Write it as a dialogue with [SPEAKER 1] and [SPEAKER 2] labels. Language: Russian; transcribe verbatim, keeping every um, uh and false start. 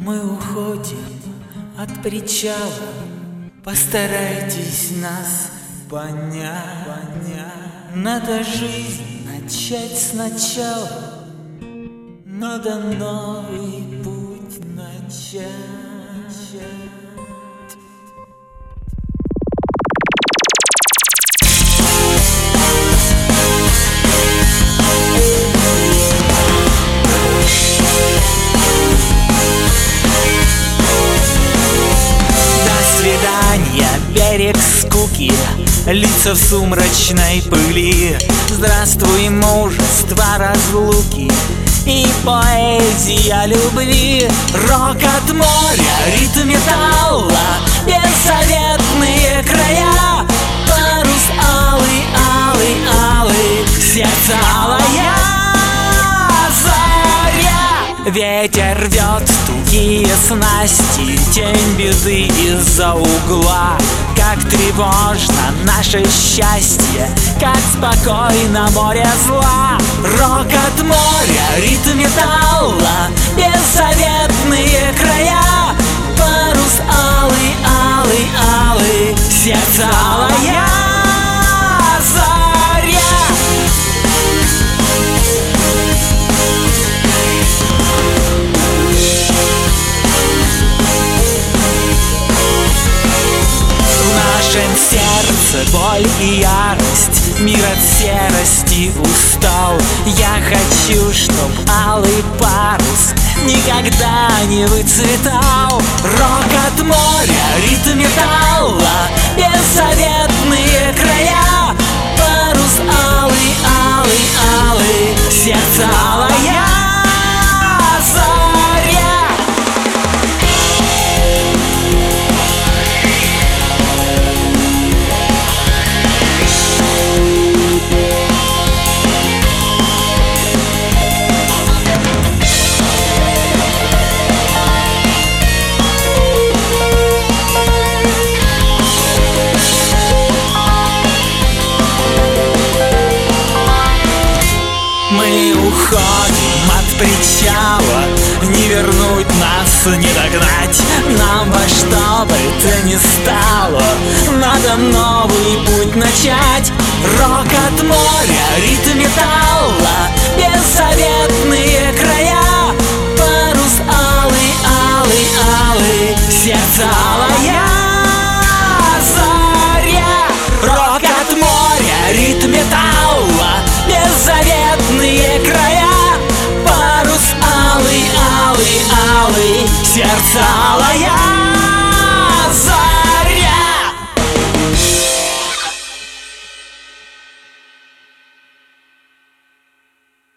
[SPEAKER 1] Мы уходим от причала, постарайтесь нас понять. Надо жизнь начать сначала, надо новый путь начать. Берег скуки, лица в сумрачной пыли. Здравствуй, мужество разлуки и поэзия любви. Рокот моря, ритм металла, беззаветные края. Парус алый, алый, алый, сердце алая заря. Ветер рвет тугие снасти, тень беды из-за угла. Как тревожно наше счастье, как спокойно море зла. Рокот моря, ритм металла, беззаветные края. Парус алый, алый, алый, сердце алая заря. Сердце, боль и ярость, мир от серости устал. Я хочу, чтоб алый парус никогда не выцветал. Рокот моря, ритм металла, беззаветные края. Парус алый, алый, алый, сердце алая заря. Мы уходим от причала, не вернуть нас, не догнать. Нам во что бы то ни стало, надо новый путь начать. Рокот моря, ритм металла, беззаветные края. Парус алый, алый, алый, сердце алая заря. Рокот моря, ритм металла, беззаветные края. Парус алый, алый, алый, сердце